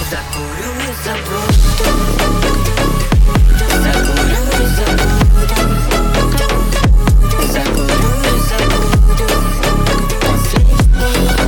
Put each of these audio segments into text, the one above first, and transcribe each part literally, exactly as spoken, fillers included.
Закурю и забуду. Закурю и забуду. Закурю и забуду. Последний.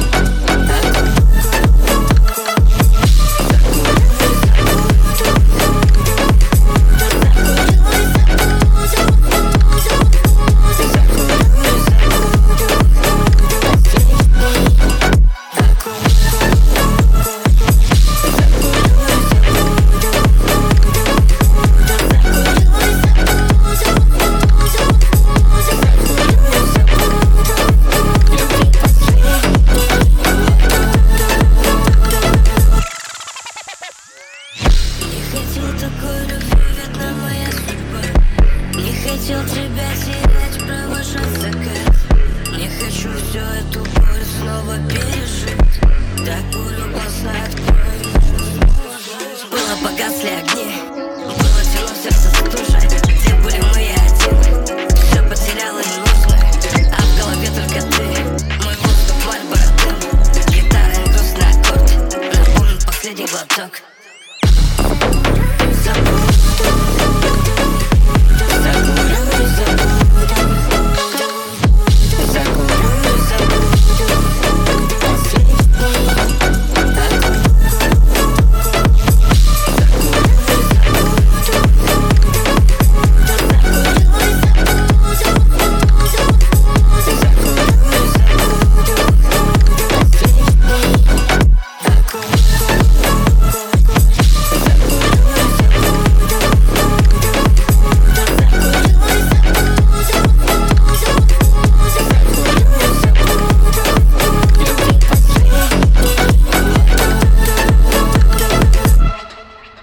Такой любви, видно, моя судьба. Не хотел тебя терять, провожать закат. Не хочу всю эту боль снова пережить. Так курю, глаза открою. Было погасли огни, было темно, сердце стужа. Где были мы один? Все потеряла ненужное, а в голове только ты. Мой воздух, Мальборо дым. Гитара и грустный аккорд. Напомнит последний глоток.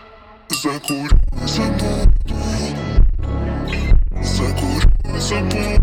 Закурю, забуду. Закурю, забуду.